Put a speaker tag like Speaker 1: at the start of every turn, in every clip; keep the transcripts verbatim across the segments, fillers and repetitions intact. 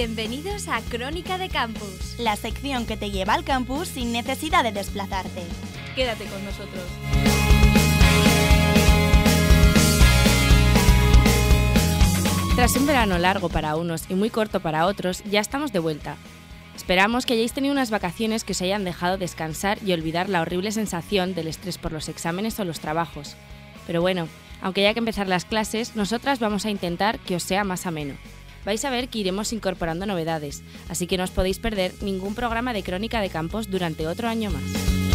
Speaker 1: Bienvenidos a Crónica de Campus,
Speaker 2: la sección que te lleva al campus sin necesidad de desplazarte.
Speaker 1: Quédate con nosotros.
Speaker 3: Tras un verano largo para unos y muy corto para otros, ya estamos de vuelta. Esperamos que hayáis tenido unas vacaciones que os hayan dejado descansar y olvidar la horrible sensación del estrés por los exámenes o los trabajos. Pero bueno, aunque haya que empezar las clases, nosotras vamos a intentar que os sea más ameno. Vais a ver que iremos incorporando novedades, así que no os podéis perder ningún programa de Crónica de Campus durante otro año más.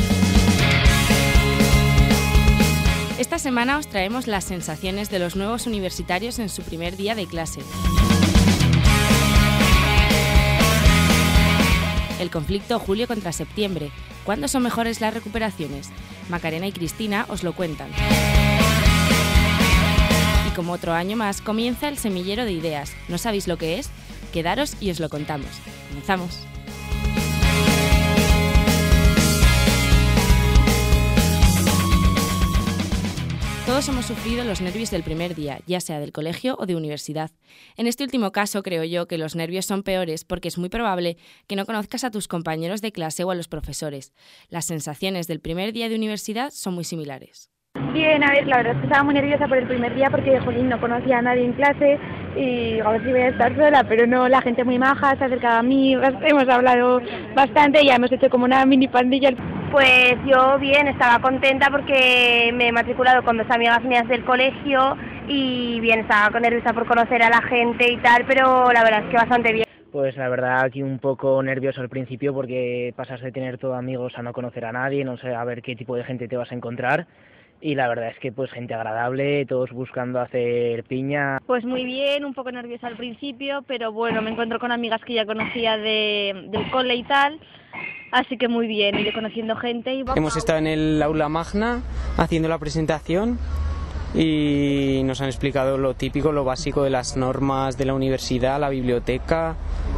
Speaker 3: Esta semana os traemos las sensaciones de los nuevos universitarios en su primer día de clase. El conflicto julio contra septiembre. ¿Cuándo son mejores las recuperaciones? Macarena y Cristina os lo cuentan. Y como otro año más, comienza el semillero de ideas. ¿No sabéis lo que es? Quedaros y os lo contamos. Comenzamos. Todos hemos sufrido los nervios del primer día, ya sea del colegio o de universidad. En este último caso, creo yo que los nervios son peores porque es muy probable que no conozcas a tus compañeros de clase o a los profesores. Las sensaciones del primer día de universidad son muy similares.
Speaker 4: Bien, a ver, la verdad es que estaba muy nerviosa por el primer día porque, jolín, no conocía a nadie en clase y a ver si voy a estar sola, pero no, la gente muy maja, se ha acercado a mí, hemos hablado bastante, ya hemos hecho como una mini pandilla.
Speaker 5: Pues yo bien, estaba contenta porque me he matriculado con dos amigas mías del colegio y bien, estaba nerviosa por conocer a la gente y tal, pero la verdad es que bastante bien.
Speaker 6: Pues la verdad aquí un poco nervioso al principio porque pasas de tener todo amigos a no conocer a nadie, no sé a ver qué tipo de gente te vas a encontrar. Y la verdad es que pues gente agradable, todos buscando hacer piña.
Speaker 7: Pues muy bien, un poco nerviosa al principio, pero bueno, me encuentro con amigas que ya conocía de, del cole y tal, así que muy bien, iré conociendo gente. Y...
Speaker 8: Hemos estado en el aula magna haciendo la presentación y nos han explicado lo típico, lo básico de las normas de la universidad, la biblioteca,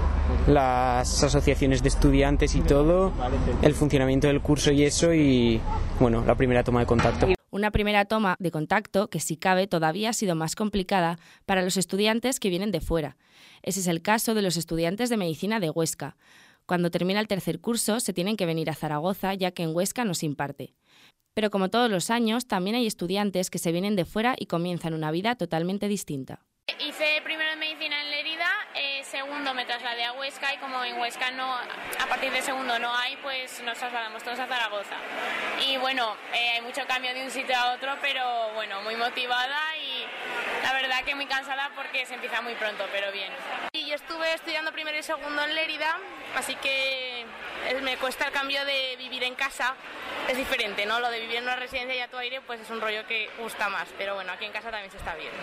Speaker 8: las asociaciones de estudiantes y todo, el funcionamiento del curso y eso, y bueno, la primera toma de contacto.
Speaker 3: Una primera toma de contacto que, si cabe, todavía ha sido más complicada para los estudiantes que vienen de fuera. Ese es el caso de los estudiantes de Medicina de Huesca. Cuando termina el tercer curso se tienen que venir a Zaragoza, ya que en Huesca no se imparte. Pero como todos los años, también hay estudiantes que se vienen de fuera y comienzan una vida totalmente distinta.
Speaker 9: Hice primero en Medicina en Lérida, eh, segundo me trasladé a Huesca y como en Huesca no, a partir de segundo no hay, pues nos trasladamos todos a Zaragoza. Y bueno, eh, hay mucho cambio de un sitio a otro, pero bueno, muy motivada y la verdad que muy cansada porque se empieza muy pronto, pero bien. Y yo estuve estudiando primero y segundo en Lérida, así que me cuesta el cambio de vivir en casa, es diferente, ¿no? Lo de vivir en una residencia y a tu aire pues es un rollo que gusta más, pero bueno, aquí en casa también se está bien.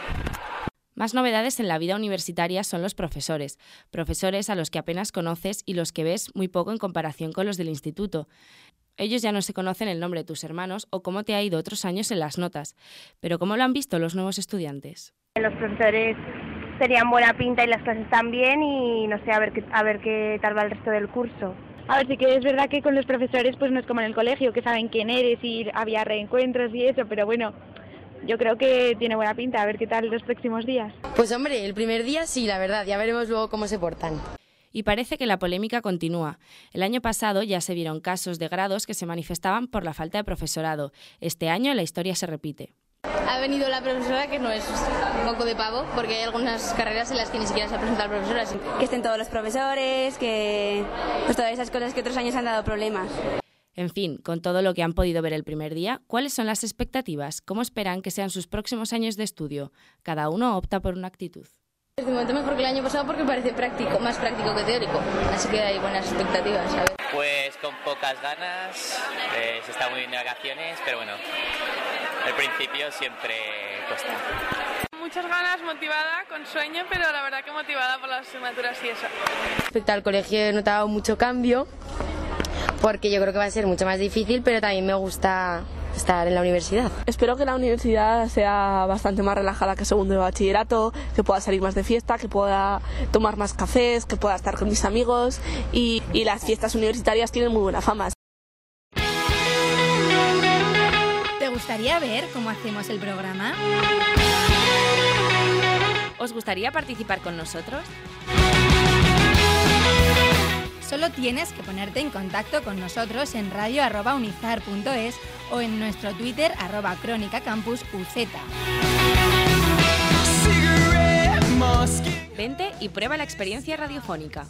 Speaker 3: Más novedades en la vida universitaria son los profesores, profesores a los que apenas conoces y los que ves muy poco en comparación con los del instituto. Ellos ya no se conocen el nombre de tus hermanos o cómo te ha ido otros años en las notas, pero ¿cómo lo han visto los nuevos estudiantes?
Speaker 5: Los profesores tenían buena pinta y las clases también y no sé, a ver qué, a ver qué tal va el resto del curso.
Speaker 4: A ver, sí que es verdad que con los profesores pues no es como en el colegio, que saben quién eres y había reencuentros y eso, pero bueno... Yo creo que tiene buena pinta, a ver qué tal los próximos días.
Speaker 10: Pues hombre, el primer día sí, la verdad, ya veremos luego cómo se portan.
Speaker 3: Y parece que la polémica continúa. El año pasado ya se vieron casos de grados que se manifestaban por la falta de profesorado. Este año la historia se repite.
Speaker 11: Ha venido la profesora, que no es un poco de pavo, porque hay algunas carreras en las que ni siquiera se ha presentado la profesora.
Speaker 12: Que estén todos los profesores, que pues todas esas cosas que otros años han dado problemas.
Speaker 3: En fin, con todo lo que han podido ver el primer día, ¿cuáles son las expectativas? ¿Cómo esperan que sean sus próximos años de estudio? Cada uno opta por una actitud.
Speaker 11: De momento mejor que el año pasado porque parece práctico, más práctico que teórico, así que hay buenas expectativas. A ver.
Speaker 13: Pues con pocas ganas, eh, se está muy bien de vacaciones, pero bueno, al principio siempre cuesta.
Speaker 14: Muchas ganas, motivada, con sueño, pero la verdad que motivada por las asignaturas y eso.
Speaker 10: Respecto al colegio he notado mucho cambio, porque yo creo que va a ser mucho más difícil, pero también me gusta estar en la universidad.
Speaker 15: Espero que la universidad sea bastante más relajada que segundo de bachillerato, que pueda salir más de fiesta, que pueda tomar más cafés, que pueda estar con mis amigos y, y las fiestas universitarias tienen muy buena fama.
Speaker 1: ¿Te gustaría ver cómo hacemos el programa?
Speaker 3: ¿Os gustaría participar con nosotros?
Speaker 1: Solo tienes que ponerte en contacto con nosotros en radio arroba unizar punto es o en nuestro Twitter arroba crónica campus uz.
Speaker 3: Vente y prueba la experiencia radiofónica.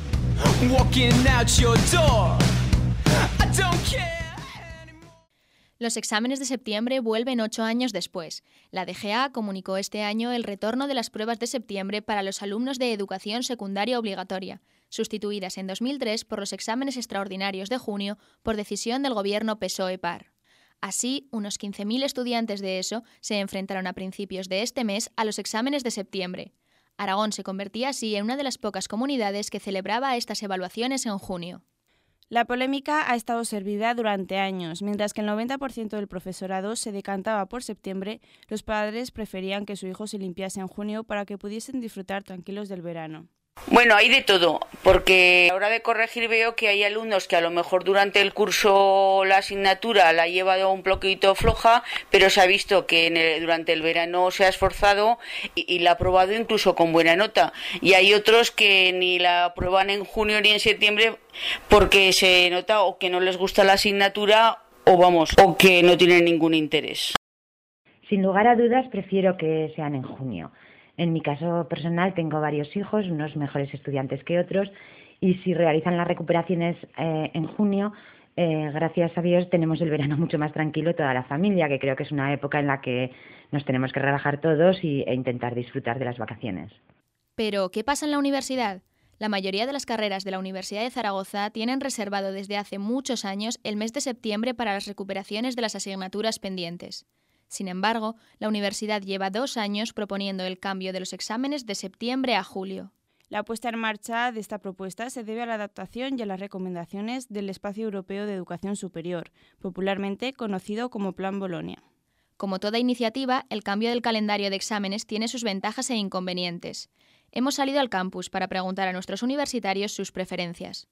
Speaker 16: Los exámenes de septiembre vuelven ocho años después. La D G A comunicó este año el retorno de las pruebas de septiembre para los alumnos de educación secundaria obligatoria, sustituidas en dos mil tres por los exámenes extraordinarios de junio por decisión del gobierno P S O E-P A R. Así, unos quince mil estudiantes de ESO se enfrentaron a principios de este mes a los exámenes de septiembre. Aragón se convertía así en una de las pocas comunidades que celebraba estas evaluaciones en junio.
Speaker 17: La polémica ha estado servida durante años. Mientras que el noventa por ciento del profesorado se decantaba por septiembre, los padres preferían que su hijo se limpiase en junio para que pudiesen disfrutar tranquilos del verano.
Speaker 18: Bueno, hay de todo, porque a la hora de corregir veo que hay alumnos que a lo mejor durante el curso la asignatura la ha llevado un poquito floja, pero se ha visto que en el, durante el verano se ha esforzado y, y la ha aprobado incluso con buena nota. Y hay otros que ni la aprueban en junio ni en septiembre porque se nota o que no les gusta la asignatura o vamos, o que no tienen ningún interés.
Speaker 19: Sin lugar a dudas prefiero que sean en junio. En mi caso personal tengo varios hijos, unos mejores estudiantes que otros, y si realizan las recuperaciones eh, en junio, eh, gracias a Dios tenemos el verano mucho más tranquilo toda la familia, que creo que es una época en la que nos tenemos que relajar todos y, e intentar disfrutar de las vacaciones.
Speaker 16: Pero, ¿qué pasa en la universidad? La mayoría de las carreras de la Universidad de Zaragoza tienen reservado desde hace muchos años el mes de septiembre para las recuperaciones de las asignaturas pendientes. Sin embargo, la universidad lleva dos años proponiendo el cambio de los exámenes de septiembre a julio.
Speaker 17: La puesta en marcha de esta propuesta se debe a la adaptación y a las recomendaciones del Espacio Europeo de Educación Superior, popularmente conocido como Plan Bolonia.
Speaker 16: Como toda iniciativa, el cambio del calendario de exámenes tiene sus ventajas e inconvenientes. Hemos salido al campus para preguntar a nuestros universitarios sus preferencias.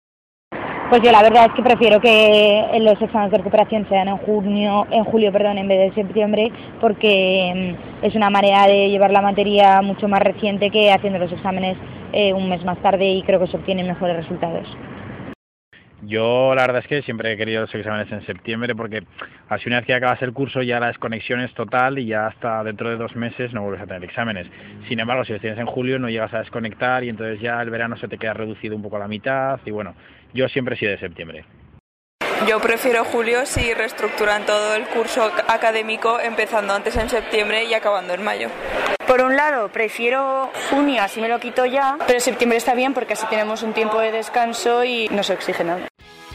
Speaker 4: Pues yo la verdad es que prefiero que los exámenes de recuperación sean en junio, en julio, perdón, en vez de septiembre, porque es una manera de llevar la materia mucho más reciente que haciendo los exámenes eh, un mes más tarde, y creo que se obtienen mejores resultados.
Speaker 20: Yo la verdad es que siempre he querido los exámenes en septiembre, porque así una vez que acabas el curso ya la desconexión es total y ya hasta dentro de dos meses no vuelves a tener exámenes. Sin embargo, si los tienes en julio no llegas a desconectar y entonces ya el verano se te queda reducido un poco a la mitad y bueno, yo siempre he sido de septiembre.
Speaker 21: Yo prefiero julio si reestructuran todo el curso académico empezando antes en septiembre y acabando en mayo.
Speaker 22: Por un lado, prefiero junio, así me lo quito ya, pero septiembre está bien porque así tenemos un tiempo de descanso y no se exige nada.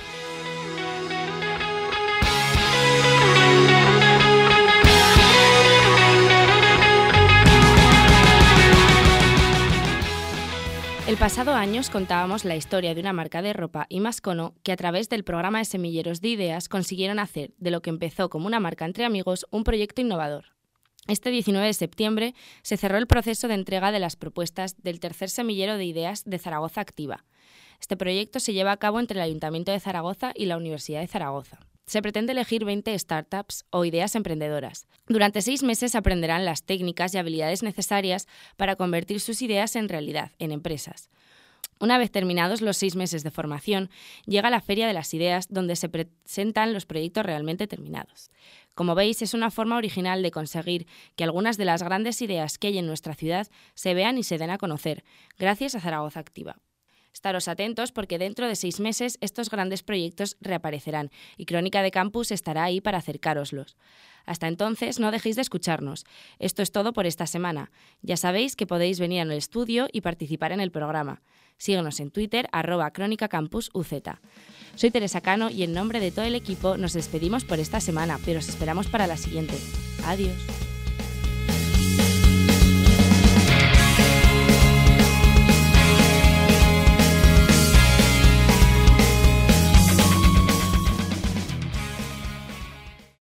Speaker 3: El pasado año os contábamos la historia de una marca de ropa y Mascono que a través del programa de Semilleros de Ideas consiguieron hacer de lo que empezó como una marca entre amigos un proyecto innovador. Este diecinueve de septiembre se cerró el proceso de entrega de las propuestas del tercer semillero de ideas de Zaragoza Activa. Este proyecto se lleva a cabo entre el Ayuntamiento de Zaragoza y la Universidad de Zaragoza. Se pretende elegir veinte startups o ideas emprendedoras. Durante seis meses aprenderán las técnicas y habilidades necesarias para convertir sus ideas en realidad, en empresas. Una vez terminados los seis meses de formación, llega la Feria de las Ideas, donde se presentan los proyectos realmente terminados. Como veis, es una forma original de conseguir que algunas de las grandes ideas que hay en nuestra ciudad se vean y se den a conocer, gracias a Zaragoza Activa. Estaros atentos porque dentro de seis meses estos grandes proyectos reaparecerán y Crónica de Campus estará ahí para acercároslos. Hasta entonces, no dejéis de escucharnos. Esto es todo por esta semana. Ya sabéis que podéis venir al estudio y participar en el programa. Síguenos en Twitter, arroba Crónica Campus U Z. Soy Teresa Cano y en nombre de todo el equipo nos despedimos por esta semana, pero os esperamos para la siguiente. Adiós.